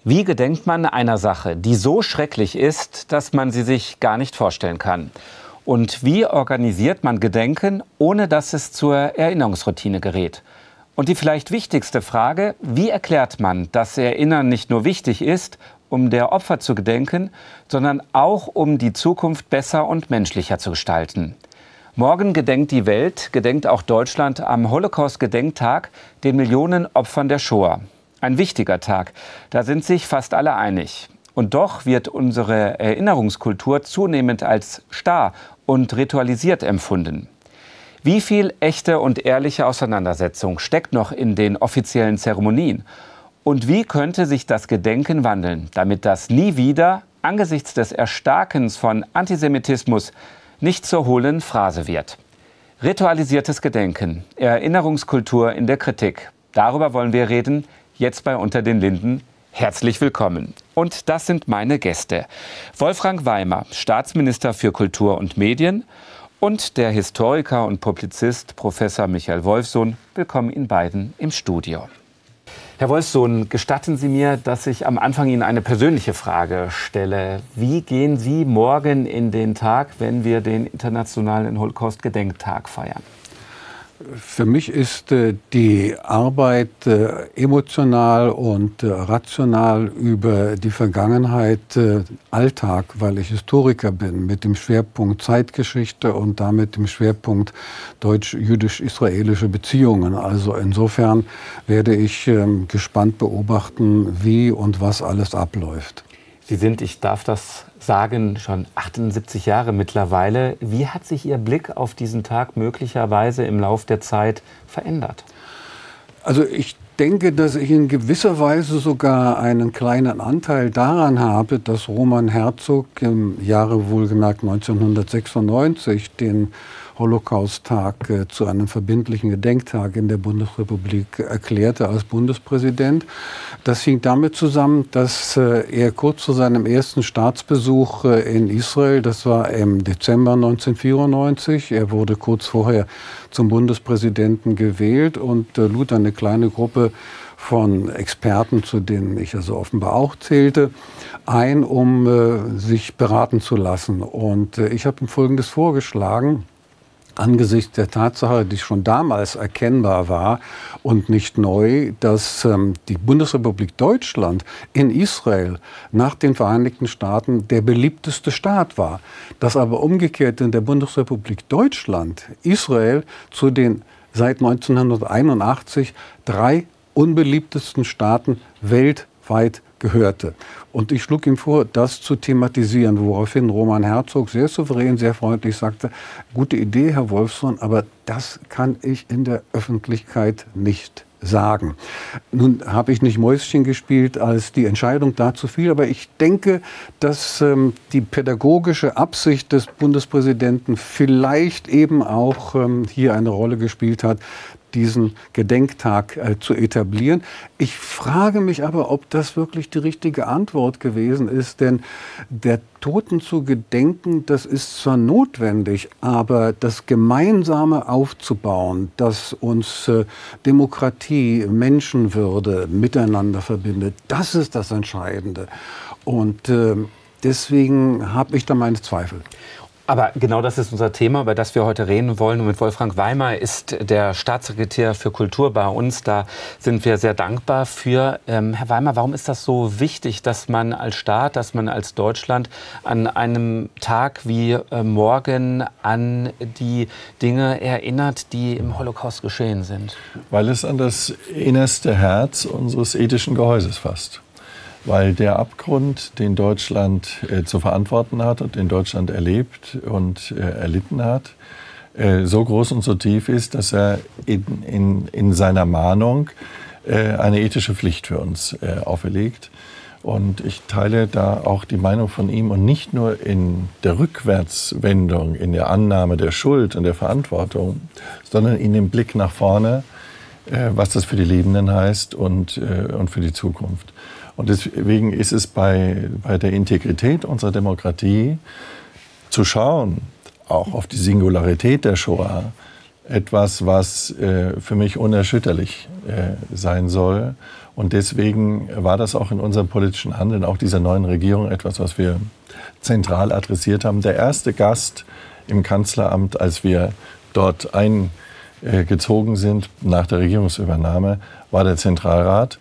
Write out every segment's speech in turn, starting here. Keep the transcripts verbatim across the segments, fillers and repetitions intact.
Wie gedenkt man einer Sache, die so schrecklich ist, dass man sie sich gar nicht vorstellen kann? Und wie organisiert man Gedenken, ohne dass es zur Erinnerungsroutine gerät? Und die vielleicht wichtigste Frage, wie erklärt man, dass Erinnern nicht nur wichtig ist, um der Opfer zu gedenken, sondern auch um die Zukunft besser und menschlicher zu gestalten? Morgen gedenkt die Welt, gedenkt auch Deutschland am Holocaust-Gedenktag den Millionen Opfern der Shoah. Ein wichtiger Tag, da sind sich fast alle einig. Und doch wird unsere Erinnerungskultur zunehmend als starr und ritualisiert empfunden. Wie viel echte und ehrliche Auseinandersetzung steckt noch in den offiziellen Zeremonien? Und wie könnte sich das Gedenken wandeln, damit das nie wieder angesichts des Erstarkens von Antisemitismus nicht zur hohlen Phrase wird? Ritualisiertes Gedenken, Erinnerungskultur in der Kritik. Darüber wollen wir reden, jetzt bei Unter den Linden. Herzlich willkommen. Und das sind meine Gäste. Wolfgang Weimer, Staatsminister für Kultur und Medien, und der Historiker und Publizist Professor Michael Wolfsohn. Willkommen Ihnen beiden im Studio. Herr Wolfsohn, gestatten Sie mir, dass ich am Anfang Ihnen eine persönliche Frage stelle. Wie gehen Sie morgen in den Tag, wenn wir den Internationalen Holocaust-Gedenktag feiern? Für mich ist äh, die Arbeit äh, emotional und äh, rational über die Vergangenheit äh, Alltag, weil ich Historiker bin, mit dem Schwerpunkt Zeitgeschichte und damit dem Schwerpunkt deutsch-jüdisch-israelische Beziehungen. Also insofern werde ich äh, gespannt beobachten, wie und was alles abläuft. Sie sind, ich darf das sagen, schon achtundsiebzig Jahre mittlerweile. Wie hat sich Ihr Blick auf diesen Tag möglicherweise im Lauf der Zeit verändert? Also ich denke, dass ich in gewisser Weise sogar einen kleinen Anteil daran habe, dass Roman Herzog im Jahre wohlgemerkt neunzehnhundertsechsundneunzig den Holocaust-Tag äh, zu einem verbindlichen Gedenktag in der Bundesrepublik erklärte als Bundespräsident. Das hing damit zusammen, dass äh, er kurz vor seinem ersten Staatsbesuch äh, in Israel, das war im Dezember neunzehnhundertvierundneunzig, er wurde kurz vorher zum Bundespräsidenten gewählt und äh, lud eine kleine Gruppe von Experten, zu denen ich also offenbar auch zählte, ein, um äh, sich beraten zu lassen. Und äh, ich habe ihm Folgendes vorgeschlagen: Angesichts der Tatsache, die schon damals erkennbar war und nicht neu, dass ähm, die Bundesrepublik Deutschland in Israel nach den Vereinigten Staaten der beliebteste Staat war, dass aber umgekehrt in der Bundesrepublik Deutschland Israel zu den seit neunzehnhunderteinundachtzig drei unbeliebtesten Staaten weltweit gehörte. Und ich schlug ihm vor, das zu thematisieren, woraufhin Roman Herzog sehr souverän, sehr freundlich sagte: Gute Idee, Herr Wolfsohn, aber das kann ich in der Öffentlichkeit nicht sagen. Nun habe ich nicht Mäuschen gespielt, als die Entscheidung dazu fiel, aber ich denke, dass ähm, die pädagogische Absicht des Bundespräsidenten vielleicht eben auch ähm, hier eine Rolle gespielt hat, diesen Gedenktag äh, zu etablieren. Ich frage mich aber, ob das wirklich die richtige Antwort gewesen ist, denn der Toten zu gedenken, das ist zwar notwendig, aber das Gemeinsame aufzubauen, das uns äh, Demokratie, Menschenwürde miteinander verbindet, das ist das Entscheidende. Und äh, deswegen habe ich da meine Zweifel. Aber genau das ist unser Thema, über das wir heute reden wollen. Und mit Wolfgang Weimer ist der Staatssekretär für Kultur bei uns. Da sind wir sehr dankbar für. Ähm, Herr Weimer, warum ist das so wichtig, dass man als Staat, dass man als Deutschland an einem Tag wie äh, morgen an die Dinge erinnert, die im Holocaust geschehen sind? Weil es an das innerste Herz unseres ethischen Gehäuses fasst. Weil der Abgrund, den Deutschland äh, zu verantworten hat und den Deutschland erlebt und äh, erlitten hat, äh, so groß und so tief ist, dass er in, in, in seiner Mahnung äh, eine ethische Pflicht für uns äh, auferlegt. Und ich teile da auch die Meinung von ihm, und nicht nur in der Rückwärtswendung, in der Annahme der Schuld und der Verantwortung, sondern in dem Blick nach vorne, äh, was das für die Lebenden heißt und, äh, und für die Zukunft. Und deswegen ist es bei, bei der Integrität unserer Demokratie zu schauen, auch auf die Singularität der Shoah, etwas, was äh, für mich unerschütterlich äh, sein soll Und deswegen war das auch in unserem politischen Handeln, auch dieser neuen Regierung, etwas, was wir zentral adressiert haben. Der erste Gast im Kanzleramt, als wir dort eingezogen sind nach der Regierungsübernahme, war der Zentralrat.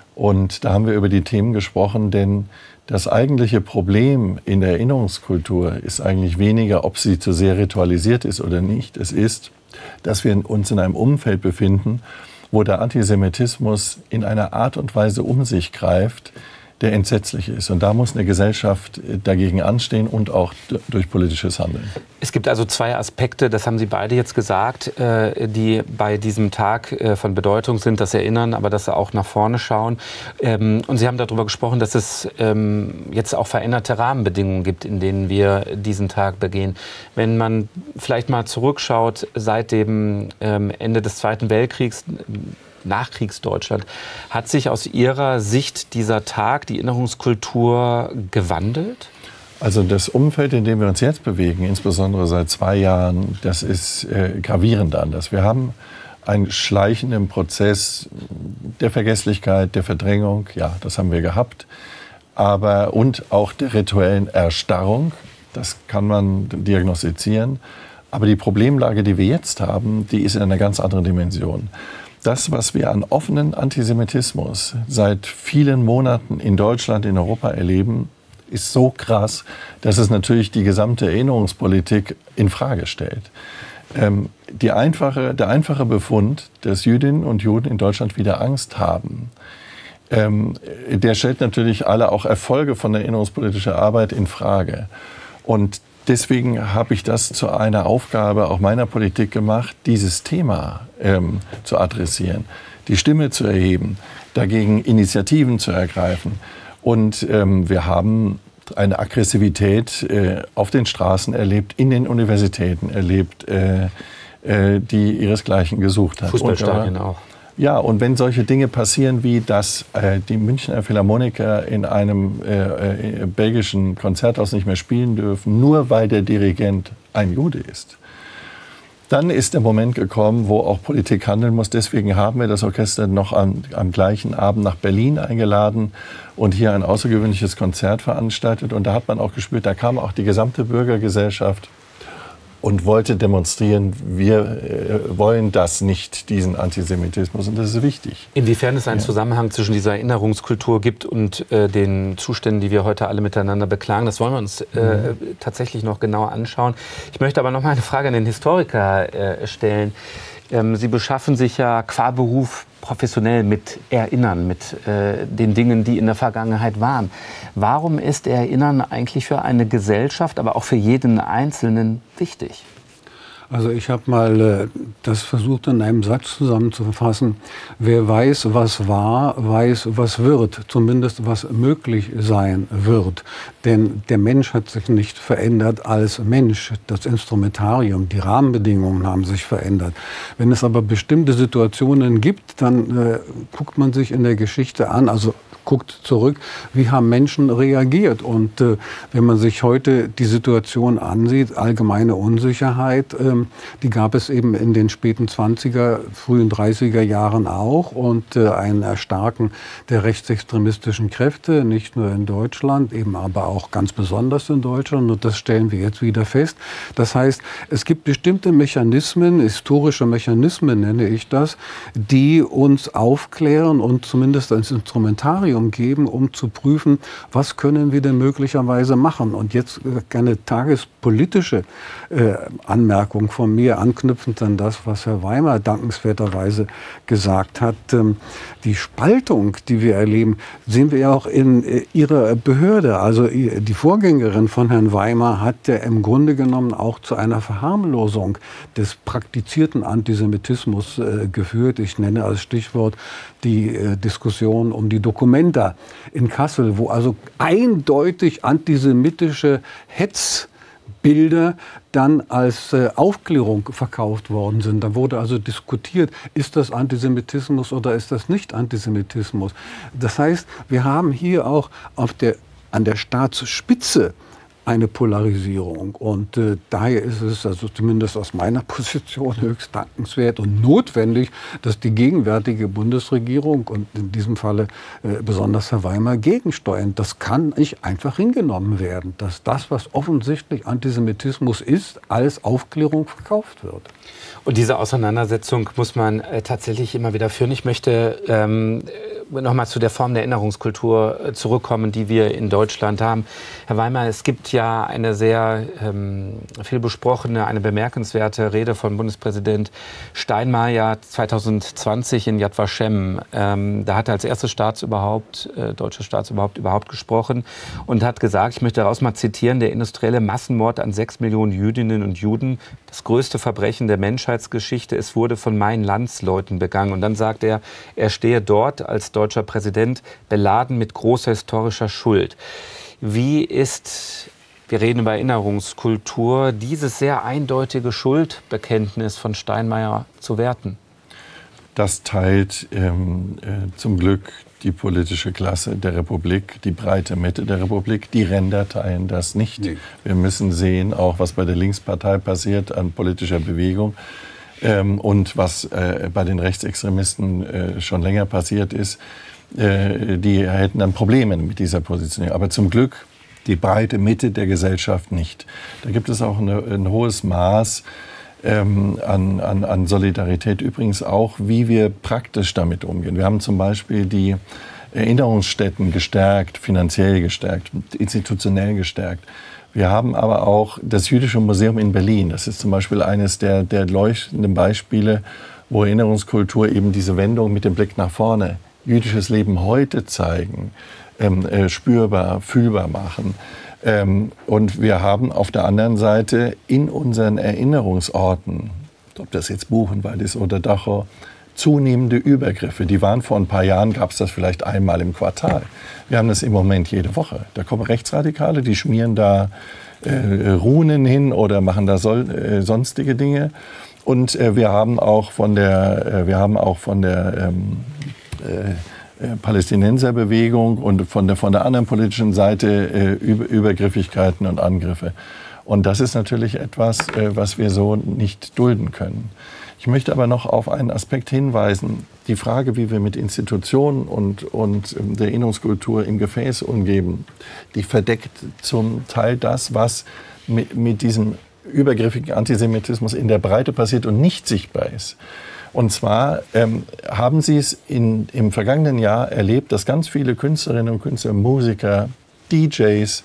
Und da haben wir über die Themen gesprochen, denn das eigentliche Problem in der Erinnerungskultur ist eigentlich weniger, ob sie zu sehr ritualisiert ist oder nicht. Es ist, dass wir uns in einem Umfeld befinden, wo der Antisemitismus in einer Art und Weise um sich greift, der entsetzlich ist. Und da muss eine Gesellschaft dagegen anstehen und auch durch politisches Handeln. Es gibt also zwei Aspekte, das haben Sie beide jetzt gesagt, die bei diesem Tag von Bedeutung sind, das Erinnern, aber dass Sie auch nach vorne schauen. Und Sie haben darüber gesprochen, dass es jetzt auch veränderte Rahmenbedingungen gibt, in denen wir diesen Tag begehen. Wenn man vielleicht mal zurückschaut, seit dem Ende des Zweiten Weltkriegs, Nachkriegsdeutschland, hat sich aus Ihrer Sicht dieser Tag, die Erinnerungskultur gewandelt? Also das Umfeld, in dem wir uns jetzt bewegen, insbesondere seit zwei Jahren, das ist äh, gravierend anders. Wir haben einen schleichenden Prozess der Vergesslichkeit, der Verdrängung, ja, das haben wir gehabt, aber und auch der rituellen Erstarrung, das kann man diagnostizieren. Aber die Problemlage, die wir jetzt haben, die ist in einer ganz anderen Dimension. Das, was wir an offenen Antisemitismus seit vielen Monaten in Deutschland, in Europa erleben, ist so krass, dass es natürlich die gesamte Erinnerungspolitik in Frage stellt. Ähm, die einfache, der einfache Befund, dass Jüdinnen und Juden in Deutschland wieder Angst haben, ähm, der stellt natürlich alle auch Erfolge von der erinnerungspolitischen Arbeit in Frage. Und deswegen habe ich das zu einer Aufgabe auch meiner Politik gemacht, dieses Thema ähm, zu adressieren, die Stimme zu erheben, dagegen Initiativen zu ergreifen. Und ähm, wir haben eine Aggressivität äh, auf den Straßen erlebt, in den Universitäten erlebt, äh, äh, die ihresgleichen gesucht hat. Fußballstadien auch. Ja, und wenn solche Dinge passieren, wie dass äh, die Münchner Philharmoniker in einem äh, äh, belgischen Konzerthaus nicht mehr spielen dürfen, nur weil der Dirigent ein Jude ist, dann ist der Moment gekommen, wo auch Politik handeln muss. Deswegen haben wir das Orchester noch am, am gleichen Abend nach Berlin eingeladen und hier ein außergewöhnliches Konzert veranstaltet. Und da hat man auch gespürt, da kam auch die gesamte Bürgergesellschaft und wollte demonstrieren, wir äh, wollen das nicht, diesen Antisemitismus, und das ist wichtig. Inwiefern es einen Ja. Zusammenhang zwischen dieser Erinnerungskultur gibt und äh, den Zuständen, die wir heute alle miteinander beklagen, das wollen wir uns äh, mhm. tatsächlich noch genauer anschauen. Ich möchte aber noch mal eine Frage an den Historiker äh, stellen. Ähm, Sie beschaffen sich ja qua Beruf professionell mit Erinnern, mit äh, den Dingen, die in der Vergangenheit waren. Warum ist Erinnern eigentlich für eine Gesellschaft, aber auch für jeden Einzelnen wichtig? Also ich habe mal äh, das versucht in einem Satz zusammenzufassen. Wer weiß, was war, weiß, was wird. Zumindest was möglich sein wird. Denn der Mensch hat sich nicht verändert als Mensch. Das Instrumentarium, die Rahmenbedingungen haben sich verändert. Wenn es aber bestimmte Situationen gibt, dann äh, guckt man sich in der Geschichte an, also guckt zurück, wie haben Menschen reagiert. Und äh, wenn man sich heute die Situation ansieht, allgemeine Unsicherheit, ähm, die gab es eben in den späten zwanziger, frühen dreißiger Jahren auch. Und äh, ein Erstarken der rechtsextremistischen Kräfte, nicht nur in Deutschland, eben aber auch ganz besonders in Deutschland. Und das stellen wir jetzt wieder fest. Das heißt, es gibt bestimmte Mechanismen, historische Mechanismen nenne ich das, die uns aufklären und zumindest als Instrumentarium geben, um zu prüfen, was können wir denn möglicherweise machen. Und jetzt eine tagespolitische äh, Anmerkung von mir, anknüpfend an das, was Herr Weimer dankenswerterweise gesagt hat. Ähm, die Spaltung, die wir erleben, sehen wir ja auch in äh, Ihrer Behörde. Also die Vorgängerin von Herrn Weimer hat ja im Grunde genommen auch zu einer Verharmlosung des praktizierten Antisemitismus äh, geführt. Ich nenne als Stichwort die äh, Diskussion um die Dokumente in Kassel, wo also eindeutig antisemitische Hetzbilder dann als äh, Aufklärung verkauft worden sind. Da wurde also diskutiert, ist das Antisemitismus oder ist das nicht Antisemitismus. Das heißt, wir haben hier auch auf der, an der Staatsspitze eine Polarisierung. Und äh, daher ist es, also zumindest aus meiner Position, höchst dankenswert und notwendig, dass die gegenwärtige Bundesregierung und in diesem Falle äh, besonders Herr Weimer gegensteuern. Das kann nicht einfach hingenommen werden, dass das, was offensichtlich Antisemitismus ist, als Aufklärung verkauft wird. Und diese Auseinandersetzung muss man äh, tatsächlich immer wieder führen. Ich möchte ähm, nochmal zu der Form der Erinnerungskultur äh, zurückkommen, die wir in Deutschland haben. Herr Weimer, es gibt ja eine sehr ähm, viel besprochene, eine bemerkenswerte Rede von Bundespräsident Steinmeier zwanzig zwanzig in Yad Vashem. Ähm, da hat er als erstes Staatsoberhaupt, äh, deutsches Staatsoberhaupt überhaupt gesprochen und hat gesagt, ich möchte daraus mal zitieren, der industrielle Massenmord an sechs Millionen Jüdinnen und Juden, das größte Verbrechen der Menschheitsgeschichte, es wurde von meinen Landsleuten begangen. Und dann sagt er, er stehe dort als deutscher Präsident beladen mit großer historischer Schuld. Wie ist, wir reden über Erinnerungskultur, dieses sehr eindeutige Schuldbekenntnis von Steinmeier zu werten? Das teilt ähm, äh, zum Glück die politische Klasse der Republik, die breite Mitte der Republik. Die Ränder teilen das nicht. Nee. Wir müssen sehen, auch was bei der Linkspartei passiert an politischer Bewegung ähm, und was äh, bei den Rechtsextremisten äh, schon länger passiert ist. Äh, die hätten dann Probleme mit dieser Positionierung. Aber zum Glück die breite Mitte der Gesellschaft nicht. Da gibt es auch eine, ein hohes Maß Ähm, an, an, an Solidarität, übrigens auch, wie wir praktisch damit umgehen. Wir haben zum Beispiel die Erinnerungsstätten gestärkt, finanziell gestärkt, institutionell gestärkt. Wir haben aber auch das Jüdische Museum in Berlin. Das ist zum Beispiel eines der, der leuchtenden Beispiele, wo Erinnerungskultur eben diese Wendung mit dem Blick nach vorne, jüdisches Leben heute zeigen, ähm, äh, spürbar, fühlbar machen. Ähm, und wir haben auf der anderen Seite in unseren Erinnerungsorten, ob das jetzt Buchenwald ist oder Dachau, zunehmende Übergriffe. Die waren vor ein paar Jahren, gab es das vielleicht einmal im Quartal. Wir haben das im Moment jede Woche. Da kommen Rechtsradikale, die schmieren da äh, Runen hin oder machen da sol, äh, sonstige Dinge. Und äh, wir haben auch von der, äh, wir haben auch von der ähm, äh, Palästinenserbewegung und von der, von der anderen politischen Seite äh, Über, Übergriffigkeiten und Angriffe. Und das ist natürlich etwas, äh, was wir so nicht dulden können. Ich möchte aber noch auf einen Aspekt hinweisen. Die Frage, wie wir mit Institutionen und, und ähm, der Erinnerungskultur im Gefäß umgehen, die verdeckt zum Teil das, was mit, mit diesem übergriffigen Antisemitismus in der Breite passiert und nicht sichtbar ist. Und zwar ähm, haben Sie es in, im vergangenen Jahr erlebt, dass ganz viele Künstlerinnen und Künstler, Musiker, D Js,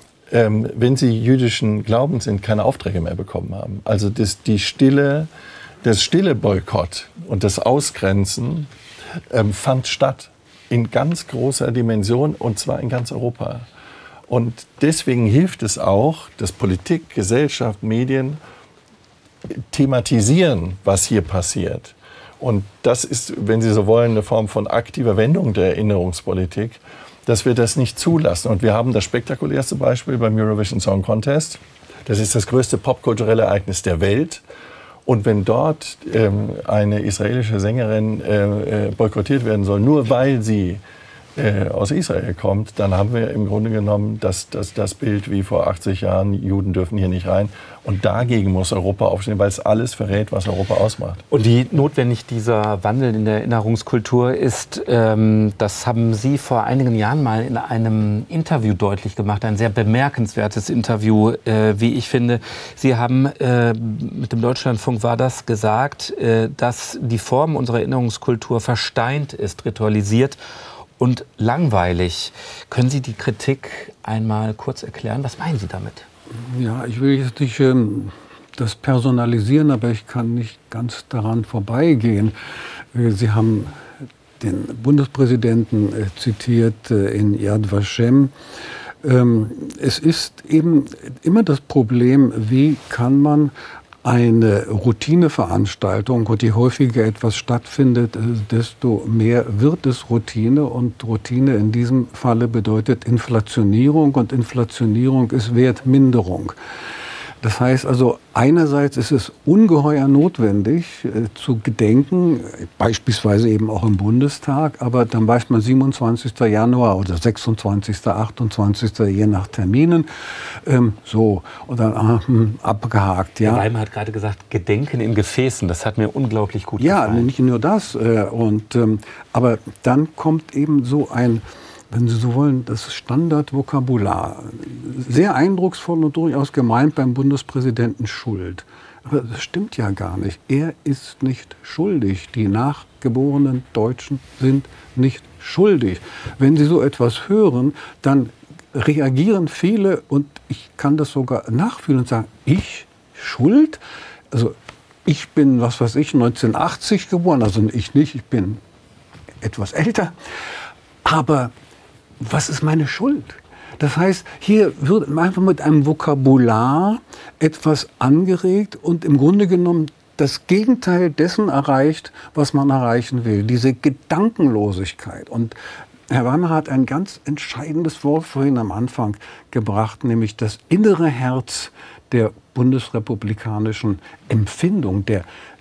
ähm, wenn sie jüdischen Glaubens sind, keine Aufträge mehr bekommen haben. Also das, die stille, das stille Boykott und das Ausgrenzen ähm, fand statt in ganz großer Dimension und zwar in ganz Europa. Und deswegen hilft es auch, dass Politik, Gesellschaft, Medien thematisieren, was hier passiert. Und das ist, wenn Sie so wollen, eine Form von aktiver Wendung der Erinnerungspolitik, dass wir das nicht zulassen. Und wir haben das spektakulärste Beispiel beim Eurovision Song Contest. Das ist das größte popkulturelle Ereignis der Welt. Und wenn dort ähm, eine israelische Sängerin äh, boykottiert werden soll, nur weil sie äh, aus Israel kommt, dann haben wir im Grunde genommen das, das, das Bild wie vor achtzig Jahren, Juden dürfen hier nicht rein. Und dagegen muss Europa aufstehen, weil es alles verrät, was Europa ausmacht. Und wie notwendig dieser Wandel in der Erinnerungskultur ist, ähm, das haben Sie vor einigen Jahren mal in einem Interview deutlich gemacht. Ein sehr bemerkenswertes Interview, äh, wie ich finde. Sie haben äh, mit dem Deutschlandfunk war das gesagt, äh, dass die Form unserer Erinnerungskultur versteint ist, ritualisiert und langweilig. Können Sie die Kritik einmal kurz erklären? Was meinen Sie damit? Ja, ich will jetzt nicht ähm, das personalisieren, aber ich kann nicht ganz daran vorbeigehen. Äh, Sie haben den Bundespräsidenten äh, zitiert äh, in Yad Vashem. Ähm, es ist eben immer das Problem, wie kann man eine Routineveranstaltung, und je häufiger etwas stattfindet, desto mehr wird es Routine. Und Routine in diesem Falle bedeutet Inflationierung, und Inflationierung ist Wertminderung. Das heißt also, einerseits ist es ungeheuer notwendig äh, zu gedenken, beispielsweise eben auch im Bundestag, aber dann weiß man siebenundzwanzigsten Januar oder sechsundzwanzigsten, achtundzwanzigsten je nach Terminen, ähm, so, und dann ah, hm, abgehakt. Ja. Herr Weimar hat gerade gesagt, Gedenken in Gefäßen, das hat mir unglaublich gut ja, gefallen. Ja, nicht nur das, äh, und, ähm, aber dann kommt eben so ein, wenn Sie so wollen, das Standardvokabular. Sehr eindrucksvoll und durchaus gemeint beim Bundespräsidenten Schuld. Aber das stimmt ja gar nicht. Er ist nicht schuldig. Die nachgeborenen Deutschen sind nicht schuldig. Wenn Sie so etwas hören, dann reagieren viele, und ich kann das sogar nachfühlen und sagen, ich schuld? Also ich bin, was weiß ich, neunzehnhundertachtzig geboren, also ich nicht, ich bin etwas älter. Aber was ist meine Schuld? Das heißt, hier wird einfach mit einem Vokabular etwas angeregt und im Grunde genommen das Gegenteil dessen erreicht, was man erreichen will. Diese Gedankenlosigkeit. Und Herr Weimar hat ein ganz entscheidendes Wort vorhin am Anfang gebracht, nämlich das innere Herz der bundesrepublikanischen Empfindung, der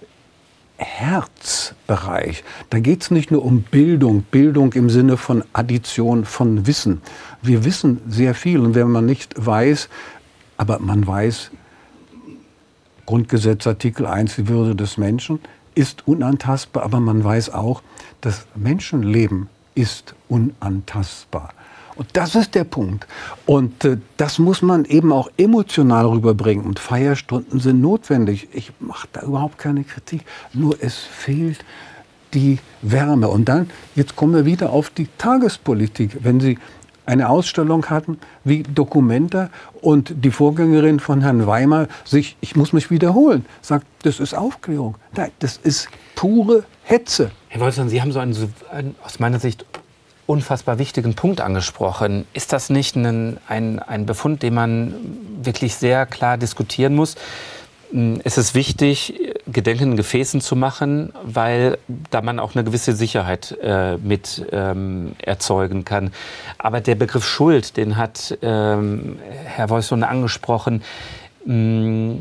Herzbereich. Da geht es nicht nur um Bildung, Bildung im Sinne von Addition von Wissen. Wir wissen sehr viel, und wenn man nicht weiß, aber man weiß, Grundgesetz Artikel eins, die Würde des Menschen ist unantastbar, aber man weiß auch, das Menschenleben ist unantastbar. Und das ist der Punkt. Und äh, das muss man eben auch emotional rüberbringen. Und Feierstunden sind notwendig. Ich mache da überhaupt keine Kritik. Nur es fehlt die Wärme. Und dann, jetzt kommen wir wieder auf die Tagespolitik. Wenn Sie eine Ausstellung hatten wie Documenta und die Vorgängerin von Herrn Weimar sich, ich muss mich wiederholen, sagt, das ist Aufklärung. Nein, das ist pure Hetze. Herr Wolfson, Sie haben so einen, einen aus meiner Sicht unfassbar wichtigen Punkt angesprochen. Ist das nicht ein, ein, ein Befund, den man wirklich sehr klar diskutieren muss? Es ist wichtig, Gedenken in Gefäßen zu machen, weil da man auch eine gewisse Sicherheit äh, mit ähm, erzeugen kann. Aber der Begriff Schuld, den hat ähm, Herr Wolfson angesprochen. Mh,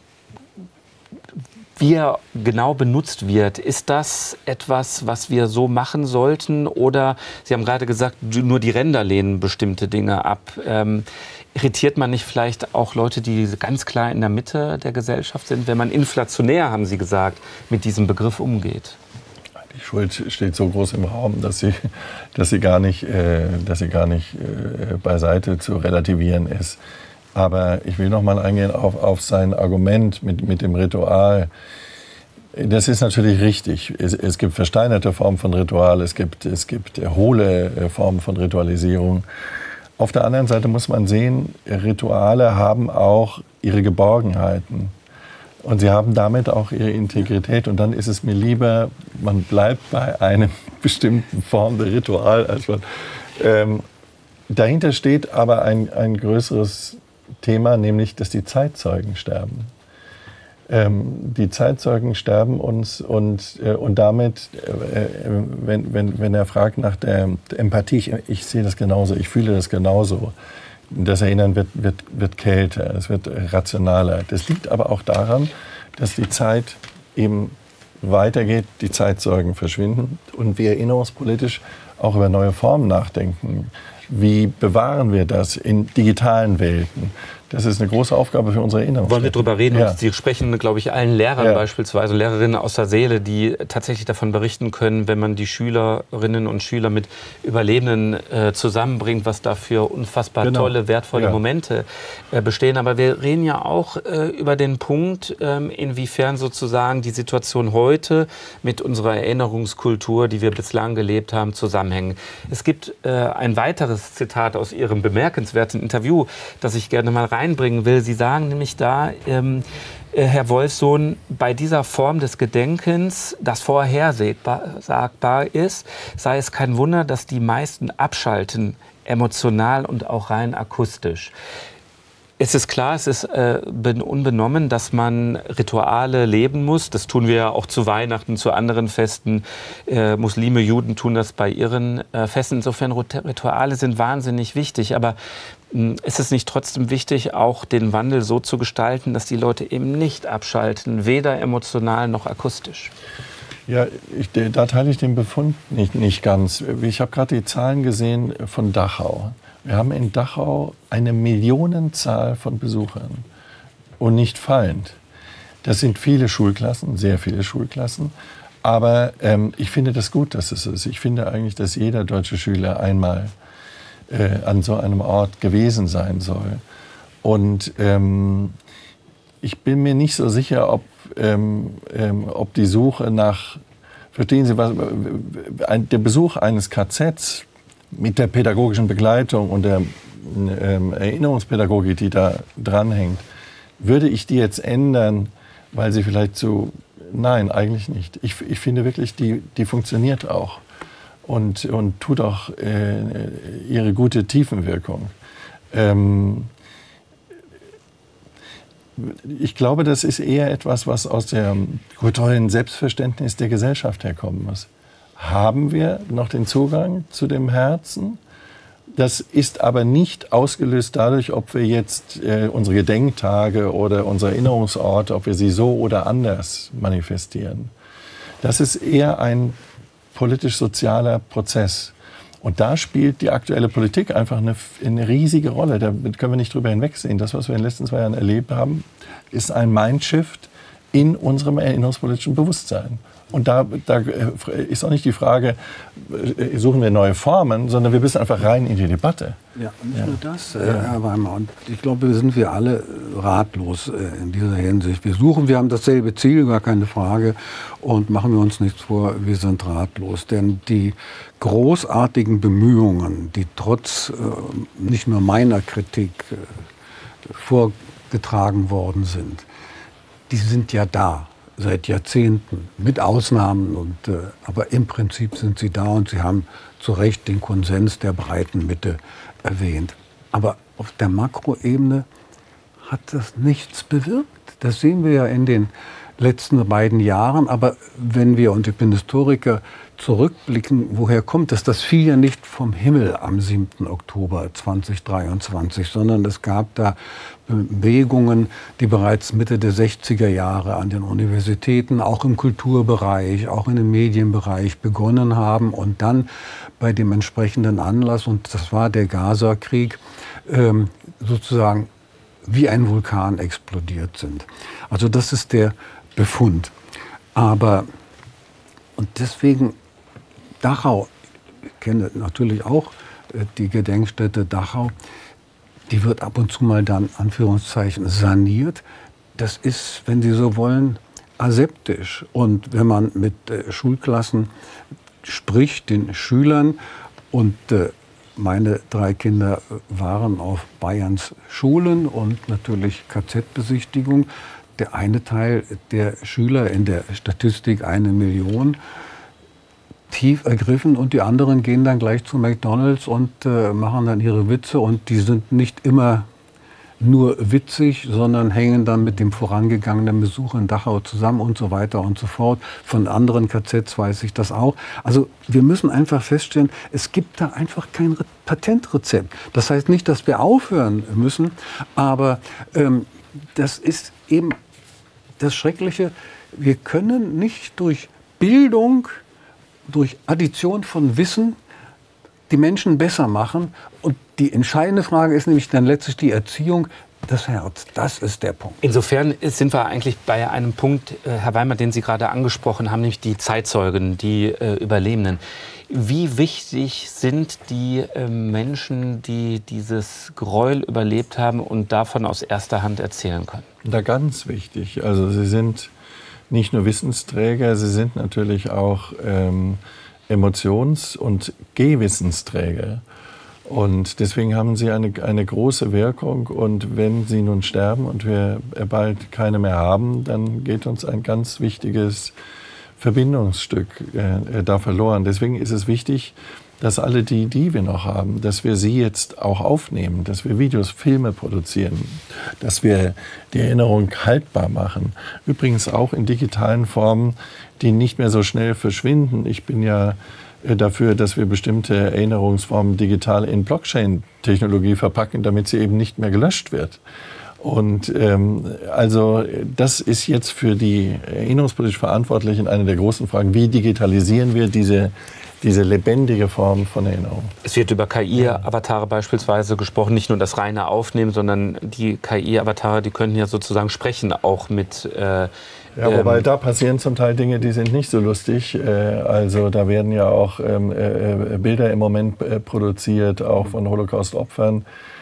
Wie er genau benutzt wird, ist das etwas, was wir so machen sollten? Oder, Sie haben gerade gesagt, nur die Ränder lehnen bestimmte Dinge ab. Ähm, irritiert man nicht vielleicht auch Leute, die ganz klar in der Mitte der Gesellschaft sind, wenn man inflationär, haben Sie gesagt, mit diesem Begriff umgeht? Die Schuld steht so groß im Raum, dass sie, dass sie gar nicht, äh, dass sie gar nicht äh, beiseite zu relativieren ist. Aber ich will noch mal eingehen auf, auf sein Argument mit, mit dem Ritual. Das ist natürlich richtig. Es, es gibt versteinerte Formen von Ritual, es gibt, es gibt hohle Formen von Ritualisierung. Auf der anderen Seite muss man sehen, Rituale haben auch ihre Geborgenheiten. Und sie haben damit auch ihre Integrität. Und dann ist es mir lieber, man bleibt bei einer bestimmten Form der Ritual. Als man, ähm, dahinter steht aber ein, ein größeres Thema, nämlich, dass die Zeitzeugen sterben. Ähm, die Zeitzeugen sterben uns und, äh, und damit, äh, wenn, wenn, wenn er fragt nach der Empathie, ich, ich sehe das genauso, ich fühle das genauso. Das Erinnern wird, wird, wird kälter, es wird rationaler. Das liegt aber auch daran, dass die Zeit eben weitergeht, die Zeitzeugen verschwinden und wir erinnerungspolitisch auch über neue Formen nachdenken. Wie bewahren wir das in digitalen Welten? Das ist eine große Aufgabe für unsere Erinnerung. Wollen wir drüber reden? Ja. Und Sie sprechen, glaube ich, allen Lehrern Ja. beispielsweise, Lehrerinnen aus der Seele, die tatsächlich davon berichten können, wenn man die Schülerinnen und Schüler mit Überlebenden äh, zusammenbringt, was da für unfassbar Genau. tolle, wertvolle Ja. Momente äh, bestehen. Aber wir reden ja auch äh, über den Punkt, ähm, inwiefern sozusagen die Situation heute mit unserer Erinnerungskultur, die wir bislang gelebt haben, zusammenhängen. Es gibt äh, ein weiteres Zitat aus Ihrem bemerkenswerten Interview, das ich gerne mal reinbringen will. Sie sagen nämlich da, ähm, äh, Herr Wolfson, bei dieser Form des Gedenkens, das vorhersagbar ist, sei es kein Wunder, dass die meisten abschalten, emotional und auch rein akustisch. Es ist klar, es ist äh, unbenommen, dass man Rituale leben muss. Das tun wir ja auch zu Weihnachten, zu anderen Festen. Äh, Muslime, Juden tun das bei ihren äh, Festen. Insofern Rituale sind wahnsinnig wichtig. Aber mh, ist es nicht trotzdem wichtig, auch den Wandel so zu gestalten, dass die Leute eben nicht abschalten, weder emotional noch akustisch? Ja, ich, da teile ich den Befund nicht, nicht ganz. Ich habe gerade die Zahlen gesehen von Dachau. Wir haben in Dachau eine Millionenzahl von Besuchern und nicht fallend. Das sind viele Schulklassen, sehr viele Schulklassen. Aber ähm, ich finde das gut, dass es ist. Ich finde eigentlich, dass jeder deutsche Schüler einmal äh, an so einem Ort gewesen sein soll. Und ähm, ich bin mir nicht so sicher, ob, ähm, ähm, ob die Suche nach, verstehen Sie was, ein, der Besuch eines K Zs mit der pädagogischen Begleitung und der ähm, Erinnerungspädagogik, die da dranhängt, würde ich die jetzt ändern, weil sie vielleicht so, nein, eigentlich nicht. Ich, ich finde wirklich, die, die funktioniert auch und, und tut auch äh, ihre gute Tiefenwirkung. Ähm, ich glaube, das ist eher etwas, was aus dem kulturellen Selbstverständnis der Gesellschaft herkommen muss. Haben wir noch den Zugang zu dem Herzen? Das ist aber nicht ausgelöst dadurch, ob wir jetzt äh, unsere Gedenktage oder unsere Erinnerungsorte, ob wir sie so oder anders manifestieren. Das ist eher ein politisch-sozialer Prozess. Und da spielt die aktuelle Politik einfach eine, eine riesige Rolle. Da können wir nicht drüber hinwegsehen. Das, was wir in den letzten zwei Jahren erlebt haben, ist ein Mindshift in unserem erinnerungspolitischen Bewusstsein. Und da, da ist auch nicht die Frage, suchen wir neue Formen, sondern wir müssen einfach rein in die Debatte. Ja, nicht ja. nur das, äh, Herr Weimer. Und ich glaube, sind wir alle ratlos äh, in dieser Hinsicht. Wir suchen, wir haben dasselbe Ziel, gar keine Frage. Und machen wir uns nichts vor, wir sind ratlos. Denn die großartigen Bemühungen, die trotz äh, nicht nur meiner Kritik äh, vorgetragen worden sind, die sind ja da. Seit Jahrzehnten, mit Ausnahmen, und, äh, aber im Prinzip sind sie da und Sie haben zu Recht den Konsens der breiten Mitte erwähnt. Aber auf der Makroebene hat das nichts bewirkt. Das sehen wir ja in den letzten beiden Jahren. Aber wenn wir, und ich bin Historiker, zurückblicken, woher kommt das? Das fiel ja nicht vom Himmel am siebten Oktober zweitausenddreiundzwanzig, sondern es gab da Bewegungen, die bereits Mitte der sechziger Jahre an den Universitäten, auch im Kulturbereich, auch in dem Medienbereich begonnen haben und dann bei dem entsprechenden Anlass, und das war der Gaza-Krieg, ähm, sozusagen wie ein Vulkan explodiert sind. Also das ist der Befund. Aber, und deswegen Dachau, ich kenne natürlich auch äh, die Gedenkstätte Dachau, die wird ab und zu mal dann, Anführungszeichen, saniert. Das ist, wenn Sie so wollen, aseptisch. Und wenn man mit äh, Schulklassen spricht, den Schülern, und äh, meine drei Kinder waren auf Bayerns Schulen und natürlich K Z-Besichtigung. Der eine Teil der Schüler, in der Statistik eine Million, tief ergriffen, und die anderen gehen dann gleich zu McDonald's und äh, machen dann ihre Witze, und die sind nicht immer nur witzig, sondern hängen dann mit dem vorangegangenen Besuch in Dachau zusammen und so weiter und so fort. Von anderen K Zs weiß ich das auch. Also wir müssen einfach feststellen, es gibt da einfach kein Re- Patentrezept. Das heißt nicht, dass wir aufhören müssen, aber ähm, das ist eben das Schreckliche. Wir können nicht durch Bildung, durch Addition von Wissen die Menschen besser machen. Und die entscheidende Frage ist nämlich dann letztlich die Erziehung, das Herz. Das ist der Punkt. Insofern sind wir eigentlich bei einem Punkt, Herr Weimer, den Sie gerade angesprochen haben, nämlich die Zeitzeugen, die äh, Überlebenden. Wie wichtig sind die äh, Menschen, die dieses Gräuel überlebt haben und davon aus erster Hand erzählen können? Da ganz wichtig. Also sie sind nicht nur Wissensträger, sie sind natürlich auch ähm, Emotions- und Gewissensträger. Und deswegen haben sie eine, eine große Wirkung. Und wenn sie nun sterben und wir bald keine mehr haben, dann geht uns ein ganz wichtiges Verbindungsstück äh, da verloren. Deswegen ist es wichtig, dass alle die, die wir noch haben, dass wir sie jetzt auch aufnehmen, dass wir Videos, Filme produzieren, dass wir die Erinnerung haltbar machen. Übrigens auch in digitalen Formen, die nicht mehr so schnell verschwinden. Ich bin ja dafür, dass wir bestimmte Erinnerungsformen digital in Blockchain-Technologie verpacken, damit sie eben nicht mehr gelöscht wird. Und ähm, also das ist jetzt für die erinnerungspolitisch Verantwortlichen eine der großen Fragen. Wie digitalisieren wir diese, diese lebendige Form von Erinnerung? Es wird über K I-Avatare beispielsweise gesprochen, nicht nur das reine Aufnehmen, sondern die K I-Avatare, die könnten ja sozusagen sprechen, auch mit... Äh, Ja, wobei da passieren zum Teil Dinge, die sind nicht so lustig. Also da werden ja auch Bilder im Moment produziert, auch von Holocaust-Opfern,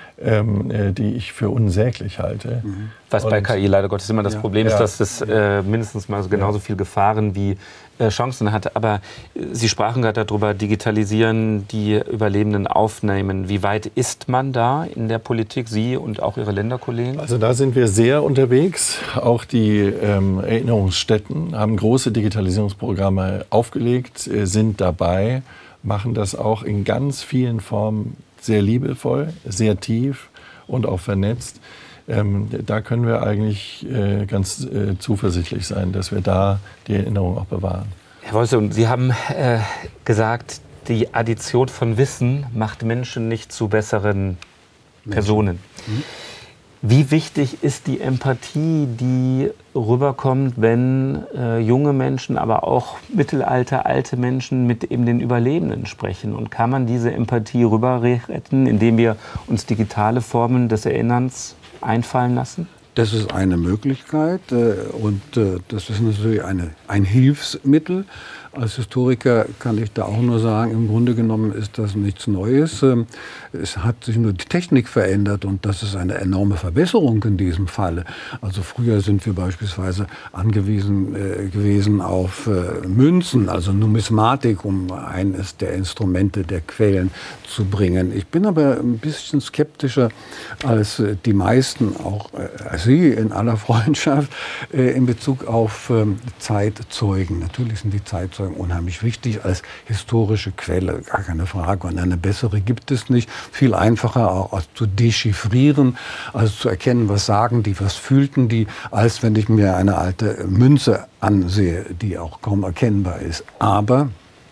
die ich für unsäglich halte. Was bei K I leider Gottes immer das ja, Problem ist, ja, dass es äh, mindestens mal genauso ja. viel Gefahren wie äh, Chancen hat. Aber Sie sprachen gerade darüber, digitalisieren, die Überlebenden aufnehmen. Wie weit ist man da in der Politik, Sie und auch Ihre Länderkollegen? Also da sind wir sehr unterwegs. Auch die ähm, Erinnerungsstätten haben große Digitalisierungsprogramme aufgelegt, äh, sind dabei, machen das auch in ganz vielen Formen sehr liebevoll, sehr tief und auch vernetzt. Ähm, da können wir eigentlich äh, ganz äh, zuversichtlich sein, dass wir da die Erinnerung auch bewahren. Herr Wolse, und Sie haben äh, gesagt, die Addition von Wissen macht Menschen nicht zu besseren Personen. Mhm. Wie wichtig ist die Empathie, die rüberkommt, wenn äh, junge Menschen, aber auch mittelalte, alte Menschen mit eben den Überlebenden sprechen? Und kann man diese Empathie rüber retten, indem wir uns digitale Formen des Erinnerns einfallen lassen? Das ist eine Möglichkeit und das ist natürlich eine, ein Hilfsmittel. Als Historiker kann ich da auch nur sagen, im Grunde genommen ist das nichts Neues. Es hat sich nur die Technik verändert und das ist eine enorme Verbesserung in diesem Falle. Also früher sind wir beispielsweise angewiesen äh, gewesen auf äh, Münzen, also Numismatik, um eines der Instrumente der Quellen zu bringen. Ich bin aber ein bisschen skeptischer als äh, die meisten, auch äh, als Sie in aller Freundschaft, äh, in Bezug auf äh, Zeitzeugen. Natürlich sind die Zeitzeugen unheimlich wichtig als historische Quelle, gar keine Frage. Und eine bessere gibt es nicht. Viel einfacher auch zu dechiffrieren, also zu erkennen, was sagen die, was fühlten die, als wenn ich mir eine alte Münze ansehe, die auch kaum erkennbar ist. Aber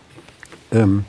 ähm,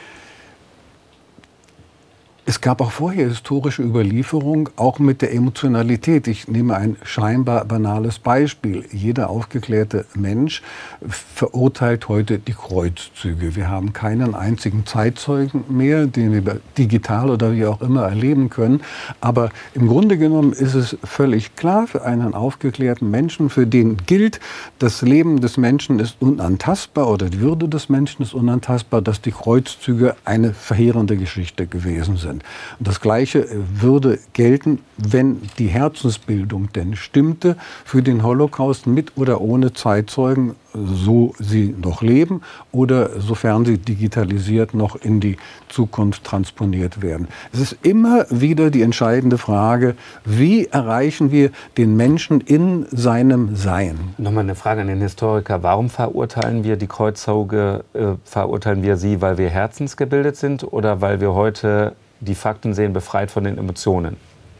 es gab auch vorher historische Überlieferung, auch mit der Emotionalität. Ich nehme ein scheinbar banales Beispiel. Jeder aufgeklärte Mensch verurteilt heute die Kreuzzüge. Wir haben keinen einzigen Zeitzeugen mehr, den wir digital oder wie auch immer erleben können. Aber im Grunde genommen ist es völlig klar für einen aufgeklärten Menschen, für den gilt, das Leben des Menschen ist unantastbar oder die Würde des Menschen ist unantastbar, dass die Kreuzzüge eine verheerende Geschichte gewesen sind. Und das Gleiche würde gelten, wenn die Herzensbildung denn stimmte für den Holocaust mit oder ohne Zeitzeugen, so sie noch leben oder sofern sie digitalisiert noch in die Zukunft transponiert werden. Es ist immer wieder die entscheidende Frage, wie erreichen wir den Menschen in seinem Sein? Nochmal eine Frage an den Historiker. Warum verurteilen wir die Kreuzzüge, äh, verurteilen wir sie, weil wir herzensgebildet sind oder weil wir heute die Fakten sehen, befreit von den Emotionen?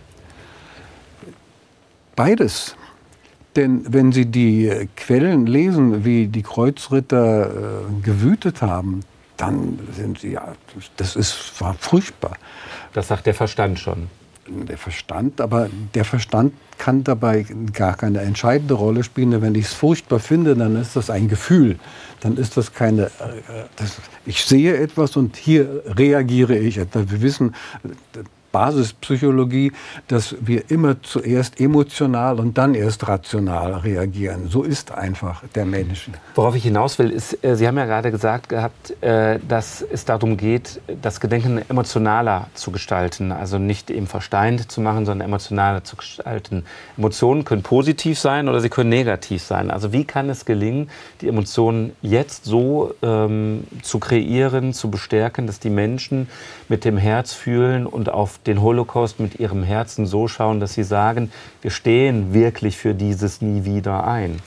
Beides. Denn wenn Sie die Quellen lesen, wie die Kreuzritter äh, gewütet haben, dann sind sie, ja, das ist, war furchtbar. Das sagt der Verstand schon. Der Verstand, aber der Verstand kann dabei gar keine entscheidende Rolle spielen. Denn wenn ich es furchtbar finde, dann ist das ein Gefühl. Dann ist das keine, äh, das, ich sehe etwas und hier reagiere ich etwas. Wir wissen, Basispsychologie, dass wir immer zuerst emotional und dann erst rational reagieren. So ist einfach der Mensch. Worauf ich hinaus will, ist, äh, Sie haben ja gerade gesagt gehabt, äh, dass es darum geht, das Gedenken emotionaler zu gestalten. Also nicht eben versteint zu machen, sondern emotionaler zu gestalten. Emotionen können positiv sein oder sie können negativ sein. Also wie kann es gelingen, die Emotionen jetzt so ähm, zu kreieren, zu bestärken, dass die Menschen mit dem Herz fühlen und auf den Holocaust mit ihrem Herzen so schauen, dass sie sagen, wir stehen wirklich für dieses Nie wieder ein?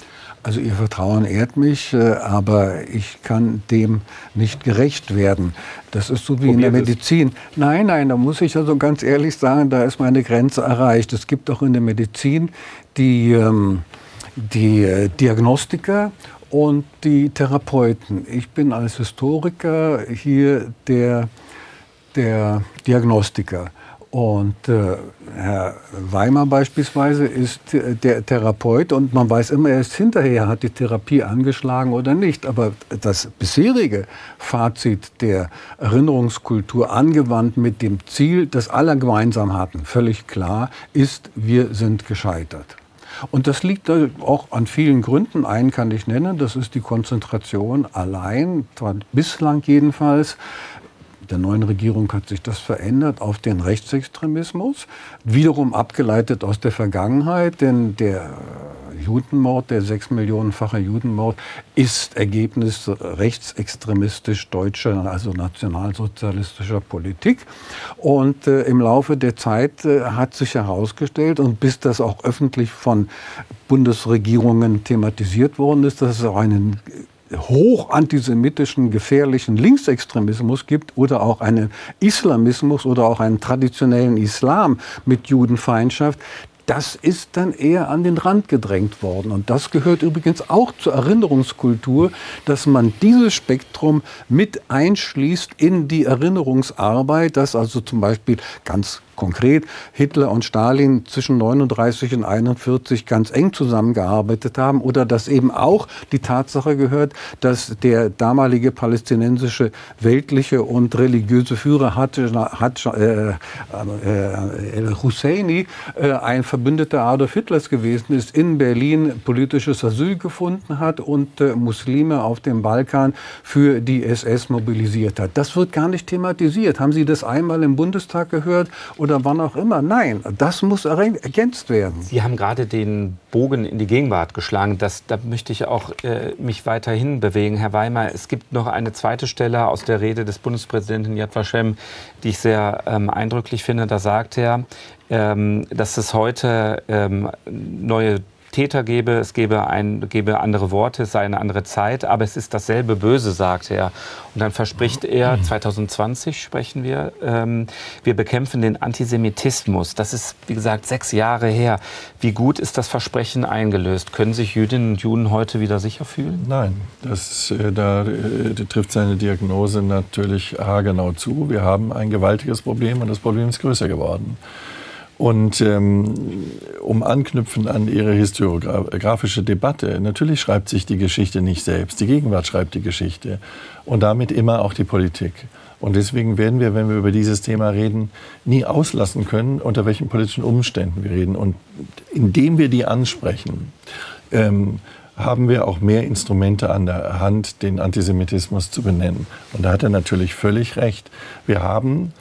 Also Ihr Vertrauen ehrt mich, aber ich kann dem nicht gerecht werden. Das ist so wie Probier in der Medizin. Es. Nein, nein, da muss ich also ganz ehrlich sagen, da ist meine Grenze erreicht. Es gibt auch in der Medizin die, die Diagnostiker und die Therapeuten. Ich bin als Historiker hier der, der Diagnostiker. Und äh, Herr Weimar beispielsweise ist der Therapeut und man weiß immer erst hinterher, hat die Therapie angeschlagen oder nicht. Aber das bisherige Fazit der Erinnerungskultur angewandt mit dem Ziel, das alle gemeinsam hatten, völlig klar, ist, wir sind gescheitert. Und das liegt auch an vielen Gründen. Einen kann ich nennen, das ist die Konzentration allein, bislang jedenfalls. Der neuen Regierung hat sich das verändert auf den Rechtsextremismus, wiederum abgeleitet aus der Vergangenheit, denn der Judenmord, der sechsmillionenfache Judenmord, ist Ergebnis rechtsextremistisch deutscher, also nationalsozialistischer Politik. Und äh, im Laufe der Zeit äh, hat sich herausgestellt, und bis das auch öffentlich von Bundesregierungen thematisiert worden ist, dass es auch einen hochantisemitischen, gefährlichen Linksextremismus gibt oder auch einen Islamismus oder auch einen traditionellen Islam mit Judenfeindschaft. Das ist dann eher an den Rand gedrängt worden. Und das gehört übrigens auch zur Erinnerungskultur, dass man dieses Spektrum mit einschließt in die Erinnerungsarbeit, dass also zum Beispiel ganz konkret Hitler und Stalin zwischen neununddreißig und einundvierzig ganz eng zusammengearbeitet haben oder dass eben auch die Tatsache gehört, dass der damalige palästinensische weltliche und religiöse Führer Haj el-Husseini äh, ein Verbündeter Adolf Hitlers gewesen ist, in Berlin politisches Asyl gefunden hat und äh, Muslime auf dem Balkan für die S S mobilisiert hat. Das wird gar nicht thematisiert. Haben Sie das einmal im Bundestag gehört? Oder wann auch immer. Nein, das muss ergänzt werden. Sie haben gerade den Bogen in die Gegenwart geschlagen. Das, da möchte ich auch äh, mich weiterhin bewegen, Herr Weimar. Es gibt noch eine zweite Stelle aus der Rede des Bundespräsidenten Yad Vashem, die ich sehr ähm, eindrücklich finde. Da sagt er, ähm, dass es heute ähm, neue Täter gäbe, es gäbe, ein, gäbe andere Worte, es sei eine andere Zeit, aber es ist dasselbe Böse, sagt er. Und dann verspricht er, zwanzig zwanzig sprechen wir, ähm, wir bekämpfen den Antisemitismus. Das ist, wie gesagt, sechs Jahre her. Wie gut ist das Versprechen eingelöst? Können sich Jüdinnen und Juden heute wieder sicher fühlen? Nein, das, äh, da äh, trifft seine Diagnose natürlich haargenau zu. Wir haben ein gewaltiges Problem und das Problem ist größer geworden. Und ähm, um anknüpfen an Ihre historiografische Debatte, natürlich schreibt sich die Geschichte nicht selbst. Die Gegenwart schreibt die Geschichte und damit immer auch die Politik. Und deswegen werden wir, wenn wir über dieses Thema reden, nie auslassen können, unter welchen politischen Umständen wir reden. Und indem wir die ansprechen, ähm, haben wir auch mehr Instrumente an der Hand, den Antisemitismus zu benennen. Und da hat er natürlich völlig recht. Wir haben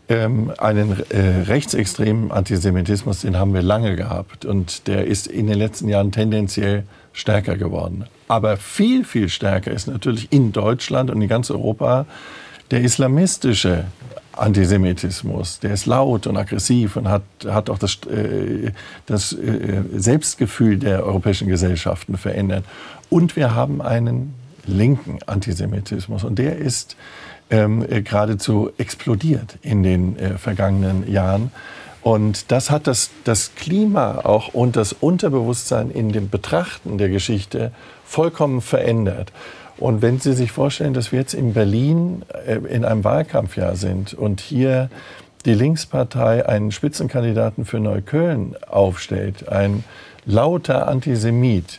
einen äh, rechtsextremen Antisemitismus, den haben wir lange gehabt und der ist in den letzten Jahren tendenziell stärker geworden. Aber viel, viel stärker ist natürlich in Deutschland und in ganz Europa der islamistische Antisemitismus. Der ist laut und aggressiv und hat, hat auch das, äh, das äh, Selbstgefühl der europäischen Gesellschaften verändert. Und wir haben einen linken Antisemitismus und der ist Ähm, äh, geradezu explodiert in den äh, vergangenen Jahren. Und das hat das, das Klima auch und das Unterbewusstsein in dem Betrachten der Geschichte vollkommen verändert. Und wenn Sie sich vorstellen, dass wir jetzt in Berlin äh, in einem Wahlkampfjahr sind und hier die Linkspartei einen Spitzenkandidaten für Neukölln aufstellt, ein lauter Antisemit,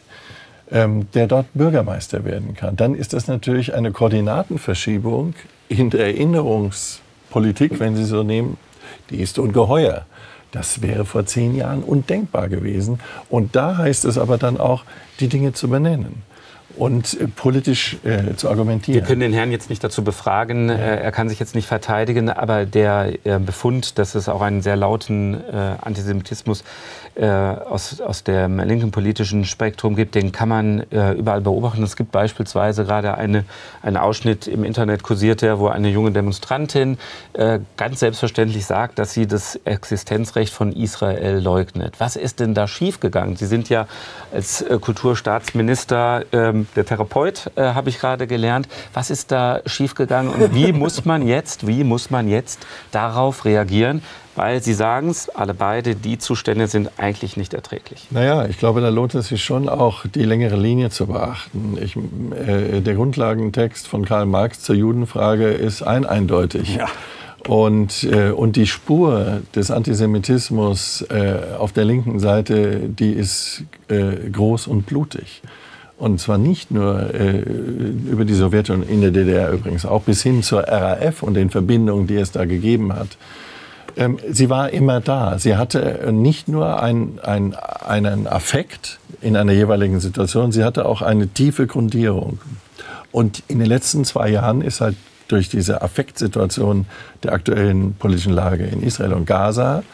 der dort Bürgermeister werden kann, dann ist das natürlich eine Koordinatenverschiebung in der Erinnerungspolitik, wenn Sie so nehmen, die ist ungeheuer. Das wäre vor zehn Jahren undenkbar gewesen. Und da heißt es aber dann auch, die Dinge zu benennen. und äh, politisch äh, zu argumentieren. Wir können den Herrn jetzt nicht dazu befragen, äh, er kann sich jetzt nicht verteidigen, aber der äh, Befund, dass es auch einen sehr lauten äh, Antisemitismus äh, aus, aus dem linken politischen Spektrum gibt, den kann man äh, überall beobachten. Es gibt beispielsweise gerade eine, einen Ausschnitt im Internet kursierte, wo eine junge Demonstrantin äh, ganz selbstverständlich sagt, dass sie das Existenzrecht von Israel leugnet. Was ist denn da schiefgegangen? Sie sind ja als äh, Kulturstaatsminister ähm, der Therapeut, äh, habe ich gerade gelernt. Was ist da schiefgegangen und wie muss man jetzt, wie muss man jetzt darauf reagieren? Weil Sie sagen es, alle beide, die Zustände sind eigentlich nicht erträglich. Naja, ich glaube, da lohnt es sich schon auch, die längere Linie zu beachten. Ich, äh, der Grundlagentext von Karl Marx zur Judenfrage ist ein eindeutig. Ja. Und, äh, und die Spur des Antisemitismus äh, auf der linken Seite, die ist äh, groß und blutig. Und zwar nicht nur äh, über die Sowjetunion, in der D D R übrigens, auch bis hin zur R A F und den Verbindungen, die es da gegeben hat. Ähm, sie war immer da. Sie hatte nicht nur ein, ein, einen Affekt in einer jeweiligen Situation, sie hatte auch eine tiefe Grundierung. Und in den letzten zwei Jahren ist halt durch diese Affektsituation der aktuellen politischen Lage in Israel und Gaza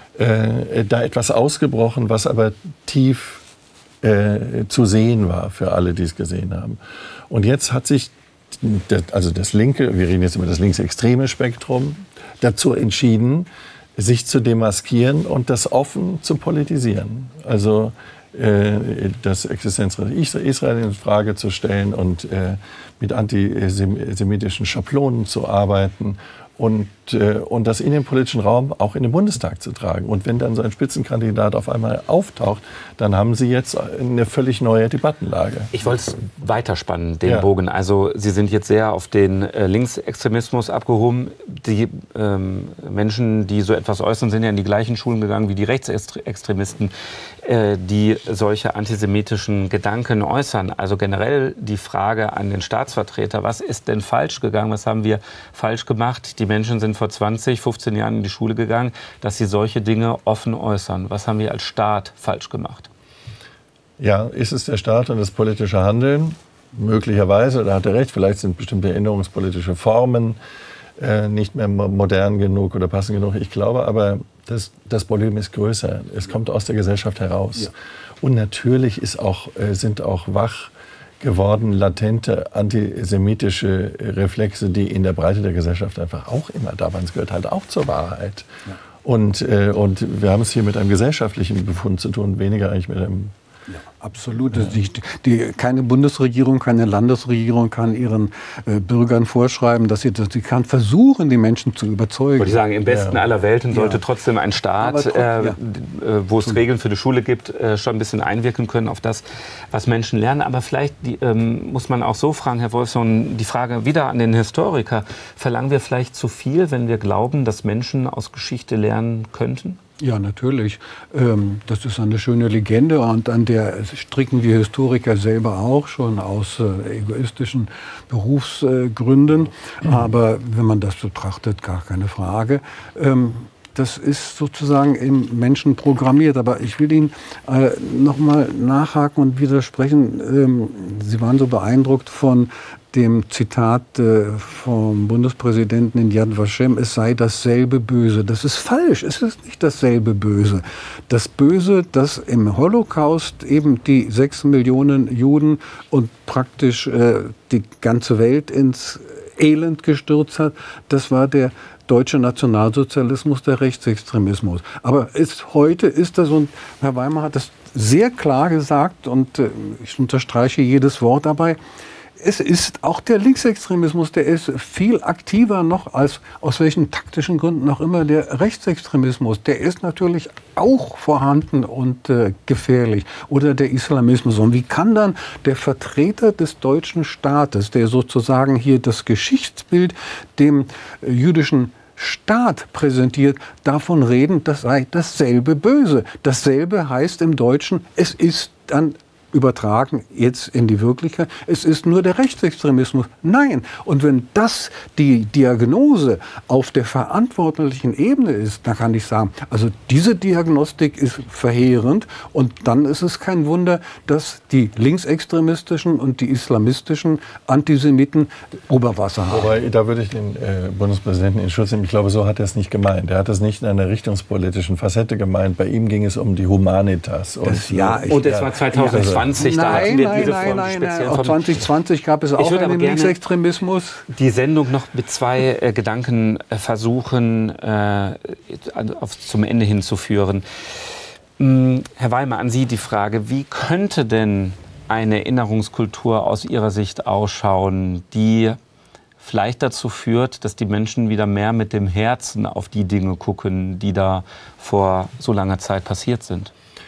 äh, da etwas ausgebrochen, was aber tief äh, zu sehen war für alle, die es gesehen haben. Und jetzt hat sich das, also das linke, wir reden jetzt über das linksextreme Spektrum, dazu entschieden, sich zu demaskieren und das offen zu politisieren. Also äh, das Existenzrecht Israel in Frage zu stellen und äh, mit antisemitischen Schablonen zu arbeiten und, äh, und das in den politischen Raum auch in den Bundestag zu tragen. Und wenn dann so ein Spitzenkandidat auf einmal auftaucht, dann haben Sie jetzt eine völlig neue Debattenlage. Ich wollte es weiterspannen, den ja. Bogen. Also Sie sind jetzt sehr auf den äh, Linksextremismus abgehoben. Die ähm, Menschen, die so etwas äußern, sind ja in die gleichen Schulen gegangen wie die Rechtsextremisten, äh, die solche antisemitischen Gedanken äußern. Also generell die Frage an den Staatsvertreter, was ist denn falsch gegangen, was haben wir falsch gemacht? Die Menschen sind vor zwanzig, fünfzehn Jahren in die Schule gegangen, dass sie solche Dinge offen äußern. Was haben wir als Staat falsch gemacht? Ja, ist es der Staat und das politische Handeln? Möglicherweise, da hat er recht, vielleicht sind bestimmte erinnerungspolitische Formen äh, nicht mehr modern genug oder passend genug. Ich glaube aber, das, das Problem ist größer. Es kommt aus der Gesellschaft heraus. Ja. Und natürlich ist auch, äh, sind auch wach geworden latente antisemitische Reflexe, die in der Breite der Gesellschaft einfach auch immer da waren. Es gehört halt auch zur Wahrheit. Ja. Und, äh, und wir haben es hier mit einem gesellschaftlichen Befund zu tun, weniger eigentlich mit einem... Ja, absolut. Ja. Die, die, keine Bundesregierung, keine Landesregierung kann ihren äh, Bürgern vorschreiben, dass sie, dass sie kann versuchen, die Menschen zu überzeugen. Würde ich sagen, im besten ja. aller Welten sollte ja. trotzdem ein Staat, trotzdem, äh, ja. wo es Regeln für die Schule gibt, äh, schon ein bisschen einwirken können auf das, was Menschen lernen. Aber vielleicht die, ähm, muss man auch so fragen, Herr Wolfson, die Frage wieder an den Historiker. Verlangen wir vielleicht zu viel, wenn wir glauben, dass Menschen aus Geschichte lernen könnten? Ja, natürlich. Das ist eine schöne Legende und an der stricken wir Historiker selber auch schon aus egoistischen Berufsgründen. Aber wenn man das betrachtet, gar keine Frage. Das ist sozusagen im Menschen programmiert. Aber ich will Ihnen äh, noch mal nachhaken und widersprechen. Ähm, Sie waren so beeindruckt von dem Zitat äh, vom Bundespräsidenten in Yad Vashem, es sei dasselbe Böse. Das ist falsch, es ist nicht dasselbe Böse. Das Böse, das im Holocaust eben die sechs Millionen Juden und praktisch äh, die ganze Welt ins Elend gestürzt hat, das war der deutsche Nationalsozialismus, der Rechtsextremismus. Aber ist, heute ist das, und Herr Weimar hat das sehr klar gesagt, und äh, ich unterstreiche jedes Wort dabei, es ist auch der Linksextremismus, der ist viel aktiver noch als, aus welchen taktischen Gründen auch immer, der Rechtsextremismus. Der ist natürlich auch vorhanden und äh, gefährlich. Oder der Islamismus. Und wie kann dann der Vertreter des deutschen Staates, der sozusagen hier das Geschichtsbild dem äh, jüdischen Staat präsentiert, davon reden, das sei dasselbe Böse. Dasselbe heißt im Deutschen, es ist dann übertragen jetzt in die Wirklichkeit. Es ist nur der Rechtsextremismus. Nein. Und wenn das die Diagnose auf der verantwortlichen Ebene ist, dann kann ich sagen, also diese Diagnostik ist verheerend und dann ist es kein Wunder, dass die linksextremistischen und die islamistischen Antisemiten Oberwasser haben. Wobei, da würde ich den äh, Bundespräsidenten in Schutz nehmen. Ich glaube, so hat er es nicht gemeint. Er hat es nicht in einer richtungspolitischen Facette gemeint. Bei ihm ging es um die Humanitas. Und, das, ja, ich, und es war zwanzig zwanzig, ja, da hatten nein, wir nein, diese nein, Form nein, speziell nein. Auch zwanzig zwanzig gab es auch einen Linksextremismus. Die Sendung noch mit zwei äh, Gedanken äh, versuchen, äh, auf, zum Ende hinzuführen. Hm, Herr Weimer, an Sie die Frage, wie könnte denn eine Erinnerungskultur aus Ihrer Sicht ausschauen, die vielleicht dazu führt, dass die Menschen wieder mehr mit dem Herzen auf die Dinge gucken, die da vor so langer Zeit passiert sind?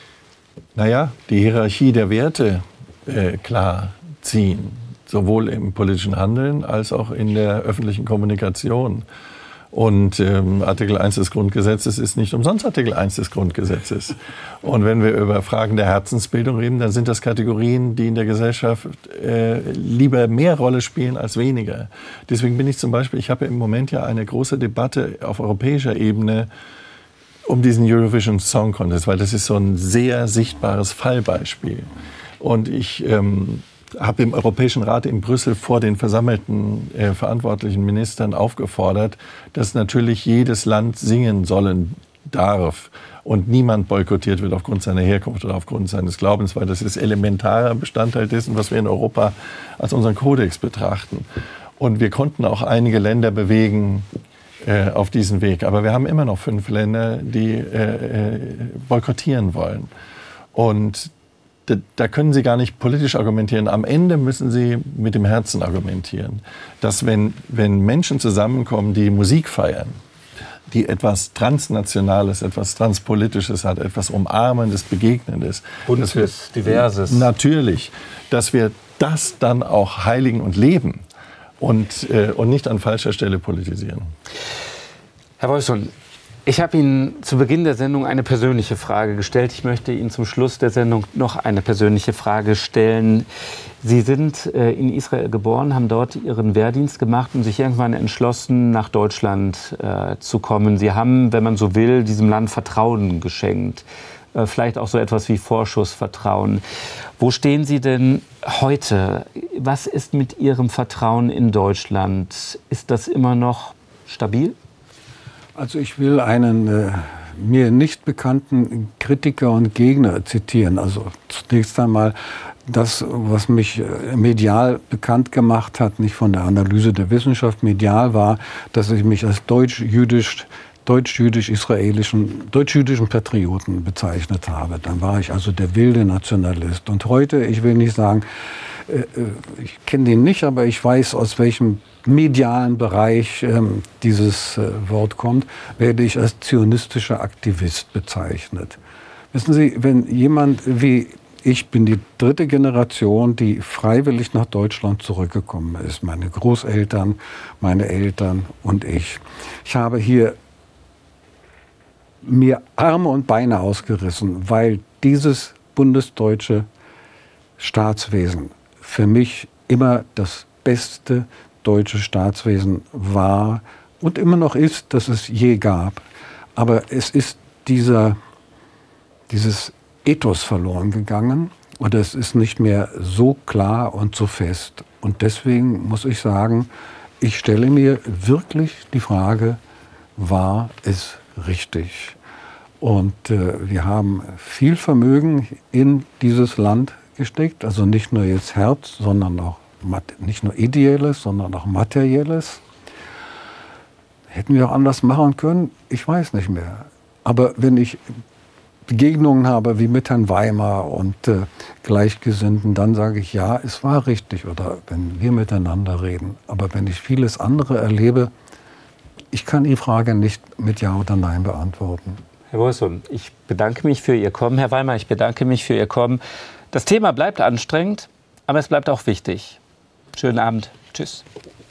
Naja, die Hierarchie der Werte äh, klar ziehen, sowohl im politischen Handeln als auch in der öffentlichen Kommunikation. Und ähm, Artikel eins des Grundgesetzes ist nicht umsonst Artikel eins des Grundgesetzes. Und wenn wir über Fragen der Herzensbildung reden, dann sind das Kategorien, die in der Gesellschaft äh, lieber mehr Rolle spielen als weniger. Deswegen bin ich zum Beispiel, ich habe im Moment ja eine große Debatte auf europäischer Ebene um diesen Eurovision Song Contest, weil das ist so ein sehr sichtbares Fallbeispiel. Und ich ähm, habe im Europäischen Rat in Brüssel vor den versammelten äh, verantwortlichen Ministern aufgefordert, dass natürlich jedes Land singen sollen darf und niemand boykottiert wird aufgrund seiner Herkunft oder aufgrund seines Glaubens, weil das ist elementarer Bestandteil dessen, was wir in Europa als unseren Kodex betrachten. Und wir konnten auch einige Länder bewegen äh, auf diesen Weg. Aber wir haben immer noch fünf Länder, die äh, äh, boykottieren wollen. Und da können Sie gar nicht politisch argumentieren. Am Ende müssen Sie mit dem Herzen argumentieren. Dass wenn, wenn Menschen zusammenkommen, die Musik feiern, die etwas Transnationales, etwas Transpolitisches hat, etwas Umarmendes, Begegnendes. Buntes, Diverses. Natürlich, dass wir das dann auch heiligen und leben und, äh, und nicht an falscher Stelle politisieren. Herr Wolfson, ich habe Ihnen zu Beginn der Sendung eine persönliche Frage gestellt. Ich möchte Ihnen zum Schluss der Sendung noch eine persönliche Frage stellen. Sie sind äh, in Israel geboren, haben dort Ihren Wehrdienst gemacht und sich irgendwann entschlossen, nach Deutschland äh, zu kommen. Sie haben, wenn man so will, diesem Land Vertrauen geschenkt. Äh, vielleicht auch so etwas wie Vorschussvertrauen. Wo stehen Sie denn heute? Was ist mit Ihrem Vertrauen in Deutschland? Ist das immer noch stabil? Also ich will einen äh, mir nicht bekannten Kritiker und Gegner zitieren. Also zunächst einmal das, was mich äh, medial bekannt gemacht hat, nicht von der Analyse der Wissenschaft, medial war, dass ich mich als deutsch-jüdisch, deutsch-jüdisch-israelischen, deutsch-jüdischen Patrioten bezeichnet habe. Dann war ich also der wilde Nationalist. Und heute, ich will nicht sagen, äh, ich kenne den nicht, aber ich weiß, aus welchem medialen Bereich ähm, dieses äh, Wort kommt, werde ich als zionistischer Aktivist bezeichnet. Wissen Sie, wenn jemand wie ich bin die dritte Generation, die freiwillig nach Deutschland zurückgekommen ist, meine Großeltern, meine Eltern und ich. Ich habe hier mir Arme und Beine ausgerissen, weil dieses bundesdeutsche Staatswesen für mich immer das beste deutsche Staatswesen war und immer noch ist, das es je gab. Aber es ist dieser, dieses Ethos verloren gegangen oder es ist nicht mehr so klar und so fest. Und deswegen muss ich sagen, ich stelle mir wirklich die Frage, war es richtig? Und äh, wir haben viel Vermögen in dieses Land gesteckt, also nicht nur jetzt Herz, sondern auch nicht nur Ideelles, sondern auch Materielles. Hätten wir auch anders machen können? Ich weiß nicht mehr. Aber wenn ich Begegnungen habe wie mit Herrn Weimer und äh, Gleichgesinnten, dann sage ich, ja, es war richtig. Oder wenn wir miteinander reden. Aber wenn ich vieles andere erlebe, ich kann die Frage nicht mit Ja oder Nein beantworten. Herr Wolfson, ich bedanke mich für Ihr Kommen. Herr Weimer, ich bedanke mich für Ihr Kommen. Das Thema bleibt anstrengend, aber es bleibt auch wichtig. Schönen Abend. Tschüss.